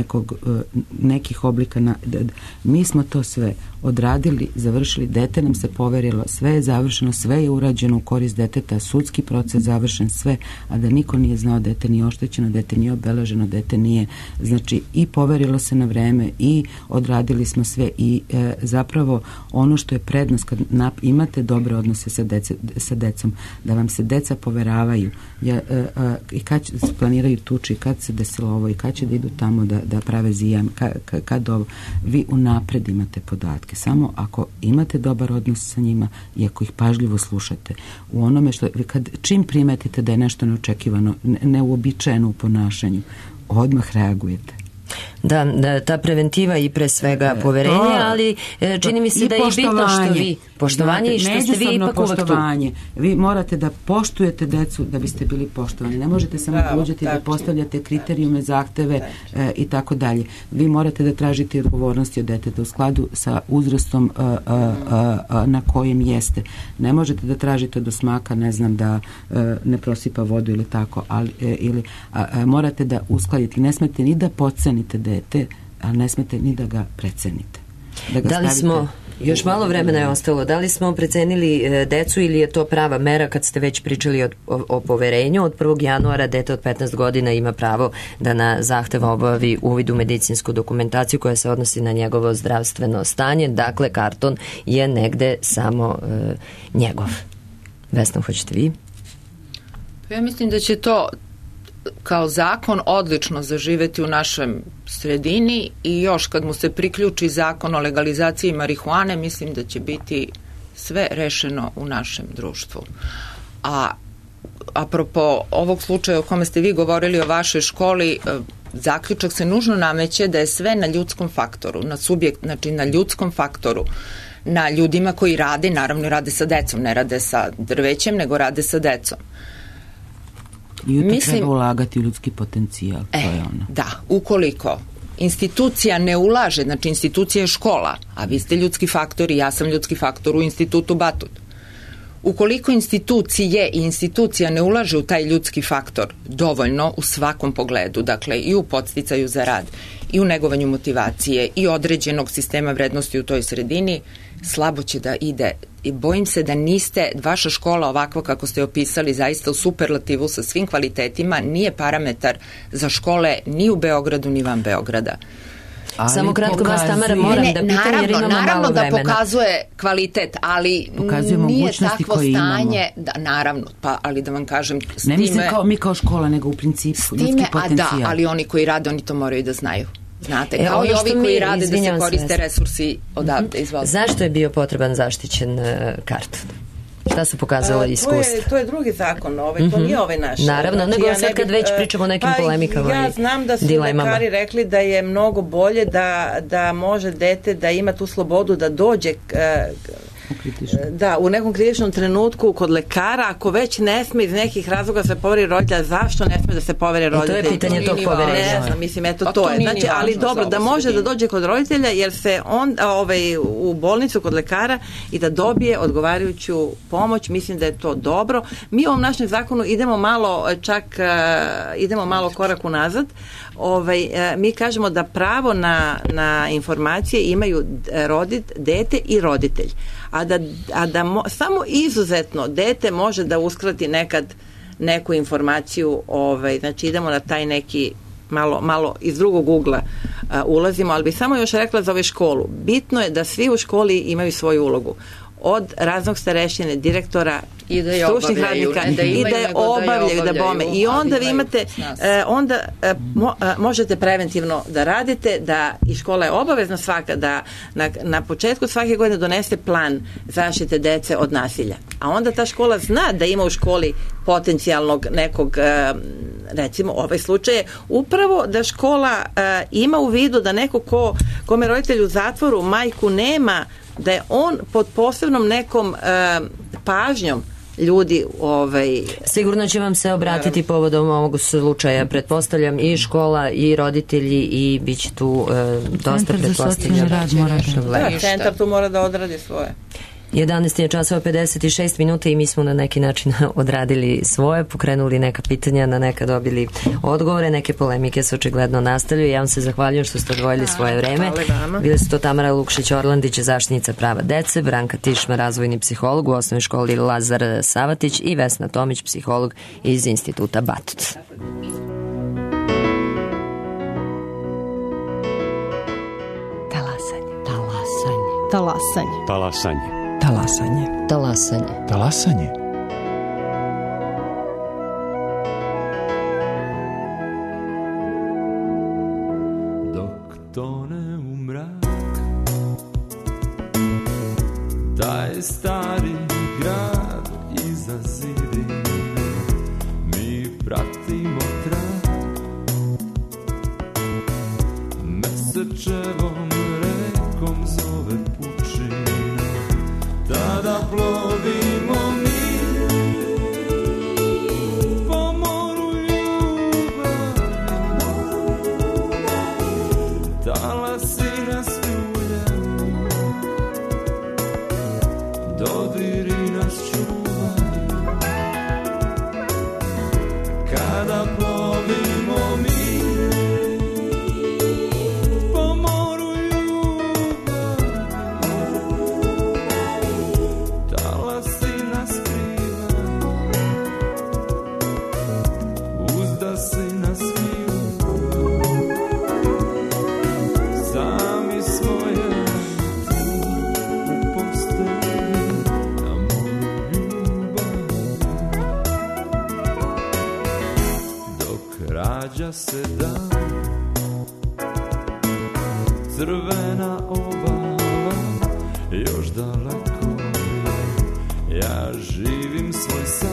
nekih oblika mi smo to sve odradili, završili, dete nam se poverilo, sve je završeno, sve je urađeno u korist deteta, sudski proces završen, sve, a da niko nije znao, dete nije oštećeno, dete nije obeleženo, dete nije, znači i poverilo se na vreme i odradili smo sve i zapravo ono što je prednost kad imate dobre odnose sa decom, da vam se deca poveravaju i kad planiraju tuči, kad se desilo ovo i kad će da idu tamo da prave zijam, kad ovo, vi unapred imate podatke. Samo ako imate dobar odnos sa njima i ako ih pažljivo slušate u onome što, čim primetite da je nešto neočekivano, neuobičajeno u ponašanju, odmah reagujete. Da, ta preventiva i pre svega poverenje, ali čini mi se da je bitno što vi poštovanje i što ste vi ipak uvek tu. Vi morate da poštujete decu da biste bili poštovani. Ne možete samo uđeti da postavljate kriterijume, zahteve i tako dalje. Vi morate da tražite odgovornosti od deteta u skladu sa uzrastom na kojem jeste. Ne možete da tražite od osmaka, ne znam, da ne prosipa vodu ili tako, ili morate da uskladite. Ne smete ni da podcenite dete, a ne smete ni da ga precenite. Da li smo, još malo vremena je ostalo, da li smo precenili decu ili je to prava mera kad ste već pričali o poverenju? Od 1. januara dete od 15 godina ima pravo da na zahtev obavi uvid u medicinsku dokumentaciju koja se odnosi na njegovo zdravstveno stanje, dakle karton je negde samo njegov. Vesna, hoćete vi? Ja mislim da će to kao zakon odlično zaživeti u našem sredini i još kad mu se priključi zakon o legalizaciji marihuane, mislim da će biti sve rešeno u našem društvu. A apropo ovog slučaja o kome ste vi govorili o vašoj školi, zaključak se nužno nameće da je sve na ljudskom faktoru, znači na ljudskom faktoru, na ljudima koji rade, naravno rade sa decom, ne rade sa drvećem, nego rade sa decom. I u to treba ulagati u ljudski potencijal. To je ono. Da, ukoliko institucija ne ulaže, znači institucija je škola, a vi ste ljudski faktor i ja sam ljudski faktor u institutu Batut. Ukoliko institucije i institucija ne ulaže u taj ljudski faktor dovoljno u svakom pogledu, dakle i u podsticaju za rad, i u negovanju motivacije, i određenog sistema vrednosti u toj sredini, slabo će da ide. I bojim se da niste, vaša škola ovakva kako ste opisali, zaista u superlativu sa svim kvalitetima, nije parametar za škole ni u Beogradu ni van Beograda. Samo kratko vas, Tamara, moram da pitam jer imamo malo vremena. Naravno da pokazuje kvalitet, ali nije takvo stanje, naravno, ali da vam kažem s time... Ne mislim mi kao škola, nego u principu ljudski potencijal. Ali oni koji rade, oni to moraju da znaju. Znate, kao i ovi koji rade da se koriste resursi odavde izvalde. Zašto je bio potreban zaštićen karton? Šta su pokazala iskustva? To je drugi zakon, to nije ovaj naš. Naravno, nego sad kad već pričamo o nekim polemikama i dilemama. Ja znam da su lekari rekli da je mnogo bolje da može dete da ima tu slobodu da dođe u nekom kritičnom trenutku kod lekara, ako već ne sme iz nekih razloga se poveri roditelja, zašto ne sme da se poveri roditelja? I to je pitanje tog poverenja. Ne znam, mislim, to je. Znači, ali dobro, da može da dođe kod roditelja, jer se on u bolnicu kod lekara i da dobije odgovarajuću pomoć, mislim da je to dobro. Mi u ovom našem zakonu idemo malo korak unazad. Mi kažemo da pravo na informacije imaju dete i roditelj. A da samo izuzetno dete može da uskrati nekad neku informaciju, znači idemo na taj neki malo iz drugog ugla ulazimo, ali bih samo još rekla za ovu školu. Bitno je da svi u školi imaju svoju ulogu. Od raznog starešine, direktora, stručnih radnika i da je obavljaju, da bome. I onda vi imate, možete preventivno da radite, da i škola je obavezna svaka da na početku svake godine donese plan zaštite dece od nasilja. A onda ta škola zna da ima u školi potencijalnog nekog, recimo ovaj slučaj je upravo da škola ima u vidu da neko kome roditelj u zatvoru majku nema, da je on pod posebnom nekom pažnjom ljudi... Sigurno će vam se obratiti povodom ovog slučaja, pretpostavljam, i škola i roditelji i bit će tu dosta pretpostavljam. Centar tu mora da odradi svoje. 11 je časova 56 minuta i mi smo na neki način odradili svoje, pokrenuli neka pitanja, na neka dobili odgovore, neke polemike se očigledno nastavljaju. Ja vam se zahvaljujem što ste odvojili svoje vreme. Bile su to Tamara Lukšić-Orlandić, zaštitnica prava dece, Branka Tišma, razvojni psiholog u osnovnoj školi Lazar Savatić i Vesna Tomić, psiholog iz Instituta Batut. Talasanje. Talasanje. Talasanje. Talasanje. Talasanje. Dok tone u mrak taj stari grad iza zidine mi pratimo trak mesečevom rekom zove pučina, tada plovimo mi po moru ljubavi, talasi nas ljuljaju, dodiri nas čuvaju, kada plovimo mi se dan, crvena obala još daleko, ja živim svoj san.